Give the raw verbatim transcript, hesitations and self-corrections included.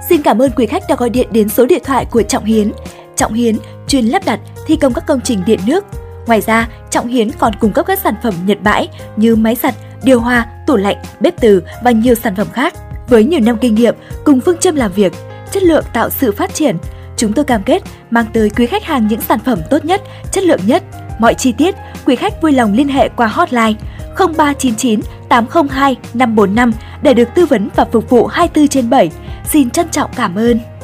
Xin cảm ơn quý khách đã gọi điện đến số điện thoại của Trọng Hiến. Trọng Hiến chuyên lắp đặt, thi công các công trình điện nước. Ngoài ra, Trọng Hiến còn cung cấp các sản phẩm nhật bãi như máy giặt, điều hòa, tủ lạnh, bếp từ và nhiều sản phẩm khác. Với nhiều năm kinh nghiệm cùng phương châm làm việc, chất lượng tạo sự phát triển, chúng tôi cam kết mang tới quý khách hàng những sản phẩm tốt nhất, chất lượng nhất. Mọi chi tiết, quý khách vui lòng liên hệ qua hotline không ba chín chín tám không hai năm bốn năm để được tư vấn và phục vụ hai mươi tư trên bảy. Xin trân trọng cảm ơn.